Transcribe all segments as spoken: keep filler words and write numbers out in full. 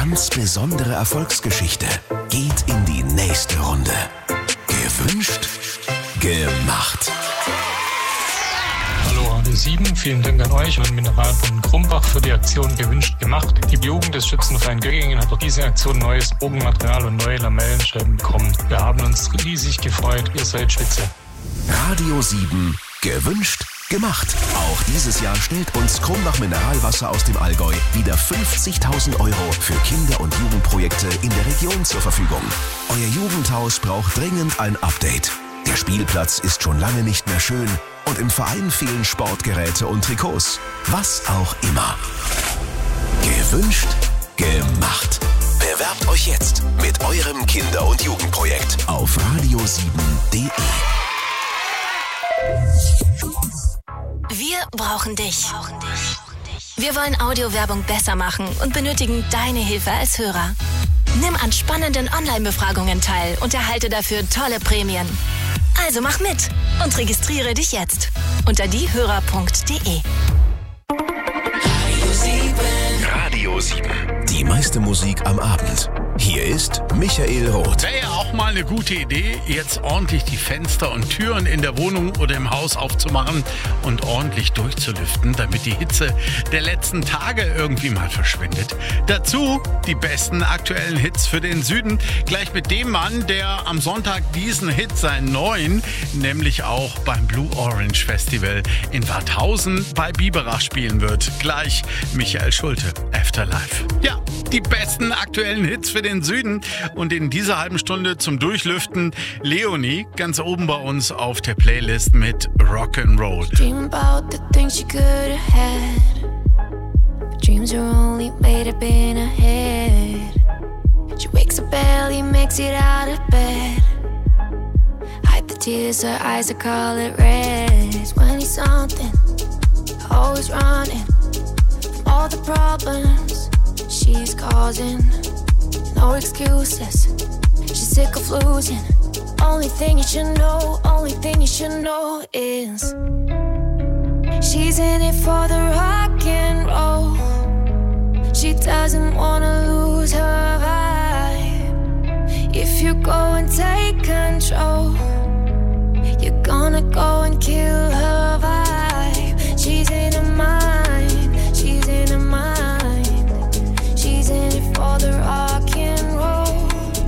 ganz besondere Erfolgsgeschichte geht in die nächste Runde. Gewünscht, gemacht. Hallo Radio sieben, vielen Dank an euch und Mineralbrunnen Krumbach für die Aktion Gewünscht gemacht. Die Jugend des Schützenvereins Göggingen hat durch diese Aktion neues Bogenmaterial und neue Lamellenscheiben bekommen. Wir haben uns riesig gefreut, ihr seid Spitze. Radio sieben, gewünscht, gemacht. Auch dieses Jahr stellt uns Krumbach Mineralwasser aus dem Allgäu wieder fünfzigtausend Euro für Kinder- und Jugendprojekte in der Region zur Verfügung. Euer Jugendhaus braucht dringend ein Update. Der Spielplatz ist schon lange nicht mehr schön und im Verein fehlen Sportgeräte und Trikots. Was auch immer. Gewünscht, gemacht. Bewerbt euch jetzt mit eurem Kinder- und Jugendprojekt auf radio sieben punkt de. Wir brauchen dich. Wir wollen Audiowerbung besser machen und benötigen deine Hilfe als Hörer. Nimm an spannenden Online-Befragungen teil und erhalte dafür tolle Prämien. Also mach mit und registriere dich jetzt unter diehörer punkt de. Radio sieben. Die meiste Musik am Abend. Hier ist Michael Roth. Wäre ja auch mal eine gute Idee, jetzt ordentlich die Fenster und Türen in der Wohnung oder im Haus aufzumachen und ordentlich durchzulüften, damit die Hitze der letzten Tage irgendwie mal verschwindet. Dazu die besten aktuellen Hits für den Süden. Gleich mit dem Mann, der am Sonntag diesen Hit, seinen neuen, nämlich auch beim Blue Orange Festival in Warthausen bei Biberach spielen wird. Gleich Michael Schulte, Afterlife. Ja, die besten aktuellen Hits für den Süden und in dieser halben Stunde zum Durchlüften Leonie ganz oben bei uns auf der Playlist mit Rock'n'Roll. Dream about the things you could have had, but dreams are only made up in her head. She wakes up early, makes it out of bed, hide the tears, her eyes are color red. twenty something, always running from all the problems she's causing. No excuses, she's sick of losing. Only thing you should know, only thing you should know is she's in it for the rock and roll. She doesn't wanna lose her vibe. If you go and take control, you're gonna go and kill her vibe. She's in her mind, she's in her mind. She's in it for the rock and roll.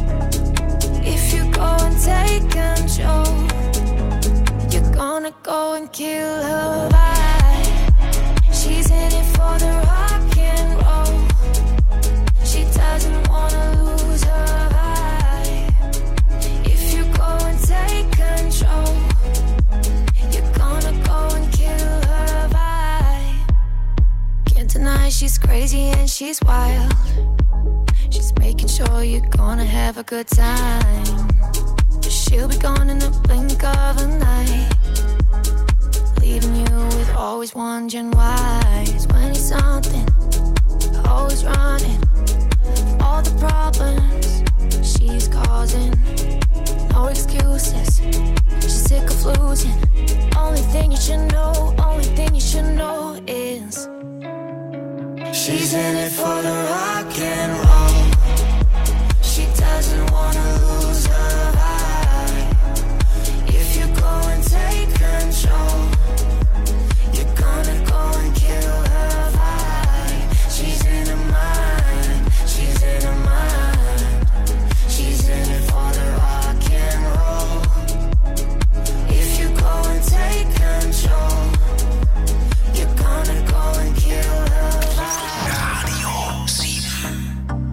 If you go and take control, you're gonna go and kill her vibe. She's in it for the rock and roll. She doesn't wanna lose her vibe. If you go and take control, you're gonna go and kill her vibe. Can't deny she's crazy and she's wild. She's making sure you're gonna have a good time. But she'll be gone in the blink of an eye, leaving you with always wondering why. twenty something, always running from all the problems she's causing. No excuses, she's sick of losing. Only thing you should know, only thing you should know is she's in it for the rock and roll. She doesn't wanna lose her vibe. If you go and take control, you're gonna go and kill her vibe. She's in her mind, she's in her mind. She's in it for the rock and roll. If you go and take control, you're gonna go and kill her vibe. Radio sieben.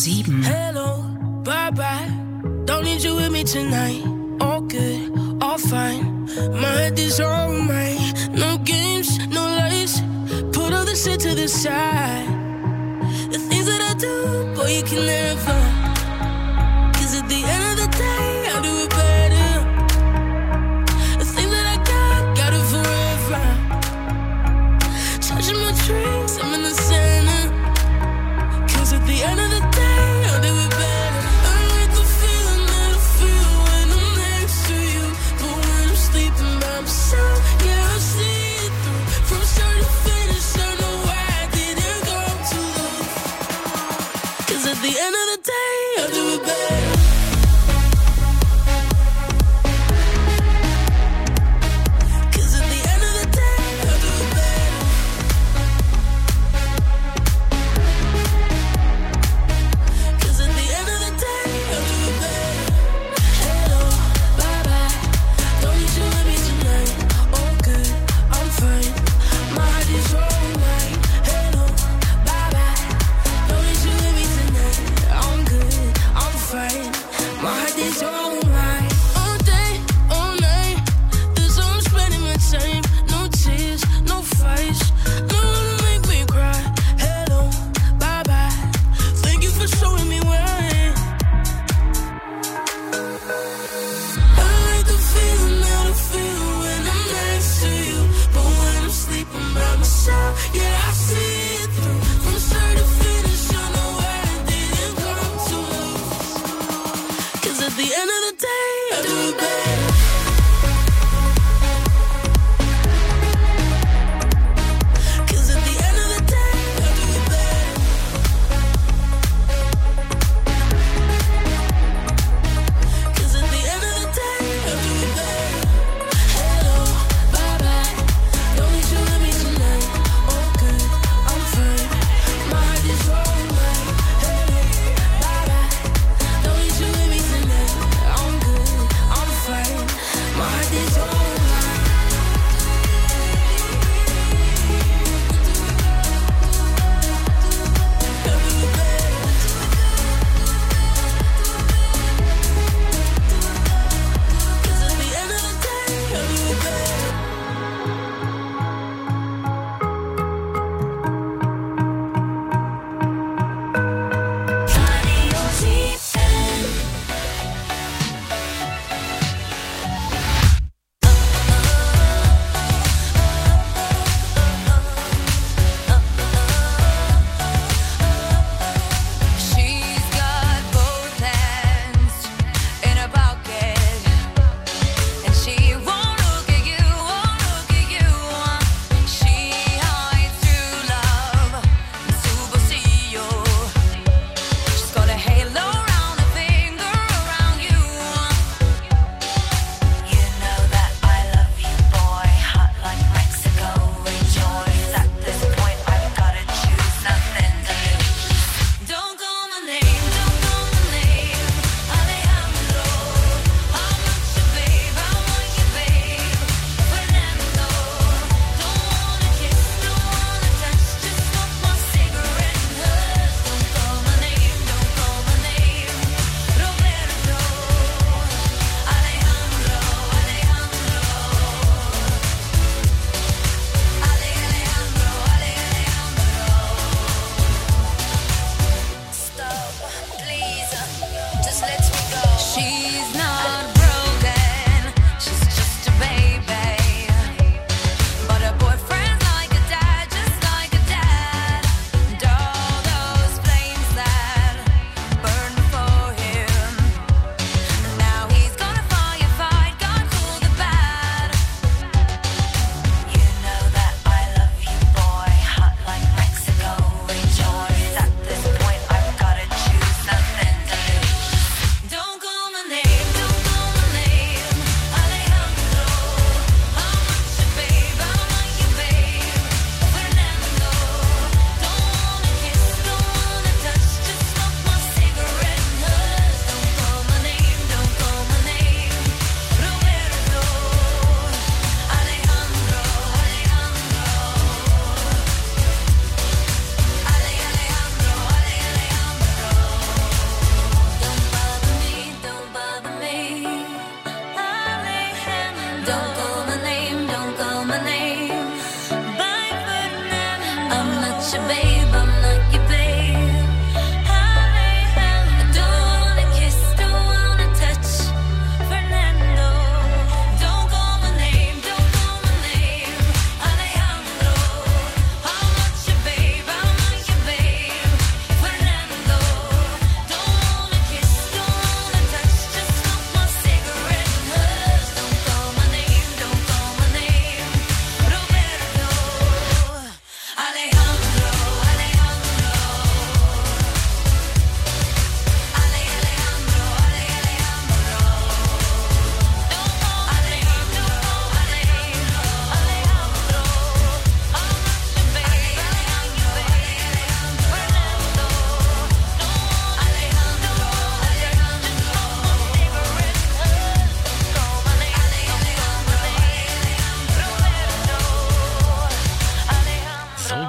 sieben. Hello, bye bye. Don't need you with me tonight. All good, all fine. My head is on mine. No games, no lies. Put all the shit to the side. The things that I do, boy, you can never. Cause at the end of the day, I'll do it better. The things that I got, got it forever. Charging my drinks, I'm in the center. Cause at the end of the day, I'll do it better. I like the feeling that I feel when I'm next to you. But when I'm sleeping by myself, yeah, I see it through. From start to finish, I know why I didn't go too low. Cause at the end of the day,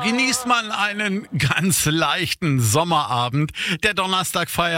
genießt man einen ganz leichten Sommerabend. Der Donnerstag feiert